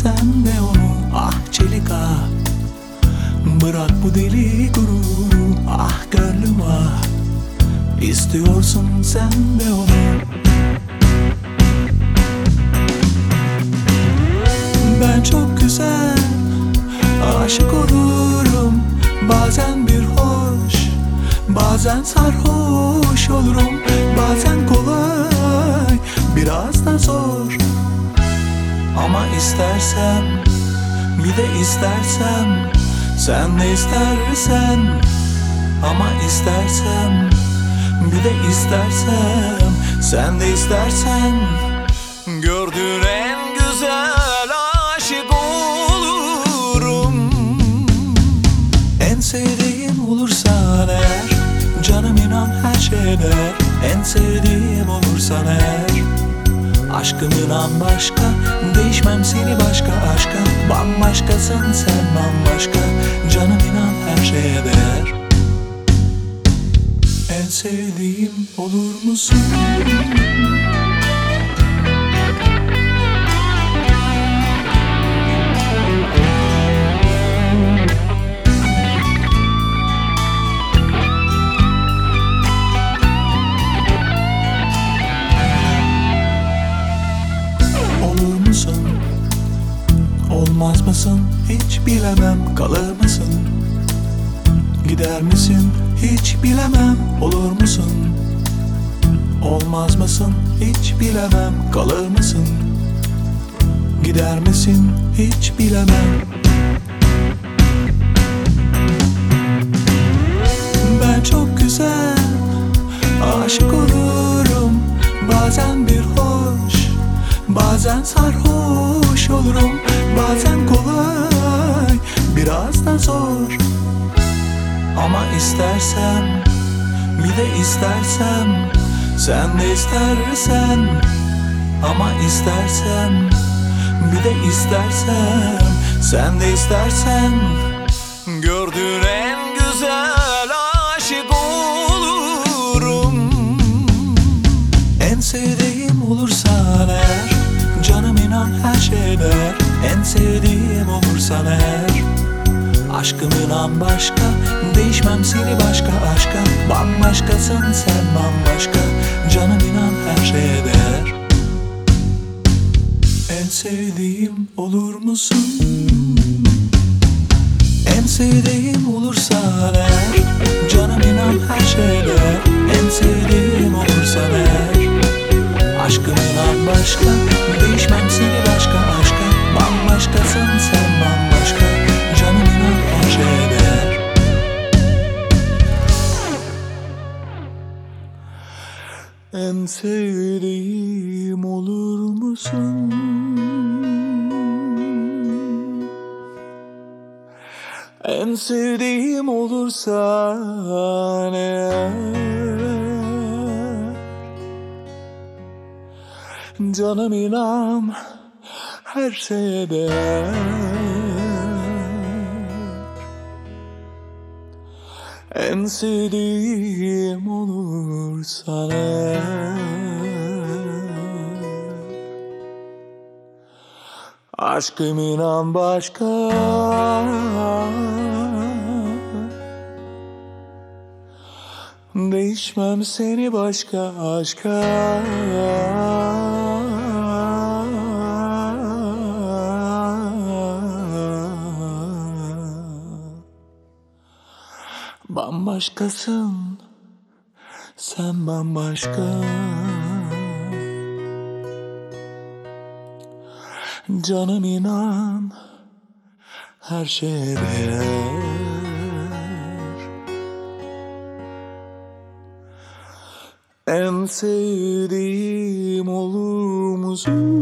sen de onu. Ah çelik ah, bırak bu deli gururu. Ah gönlüm ah, İstiyorsun sen de onu. Ben çok güzel aşık olurum. Bazen bir hoş, bazen sarhoş olurum. Bazen kolay, biraz da zor. Ama istersem, bir de istersem, sen de istersen. Ama istersem, bir de istersem, sen de istersen. Gördüğün en güzel aşık olurum. En sevdiğim olursan eğer, canım inan her şeye değer. En sevdiğim olursan eğer, aşkım inan başka. Değişmem seni başka aşka. Bambaşkasın sen bambaşka. Canım inan her şeye değer. En sevdiğim olur musun? Olur musun? Olmaz mısın? Hiç bilemem. Kalır mısın? Gider misin? Hiç bilemem. Olur musun? Olmaz mısın? Hiç bilemem. Kalır mısın? Gider misin? Hiç bilemem. Ben çok güzel aşık olurum. Bazen bir hoş, bazen sarhoş olurum. Bazen kolay, biraz da zor. Ama istersem, bir de istersem, sen de istersen. Ama istersem, bir de istersem, sen de istersen. Gördüğün en güzel aşık olurum. En sevdiğim olursan eğer, canım inan her şeye değer. En sevdiğim olursan eğer, aşkım inan başka. Değişmem seni başka aşka. Bambaşkasın sen bambaşka. Canım inan her şeye değer. En sevdiğim olur musun? En sevdiğim olursan eğer, canım inan her şeye değer. En sevdiğim olursan eğer, aşkım inan başka. Değişmem seni başka aşka. Bambaşkasın sen bambaşka. Canım inan her şeye değer. En sevdiğim olur musun? En sevdiğim olursan eğer, canım inan her şeye değer. En sevdiğim olursan eğer, aşkım inan başka. Değişmem seni başka aşka. Bambaşkasın sen bambaşka. Canım inan her şeye değer. En sevdiğim olur musun?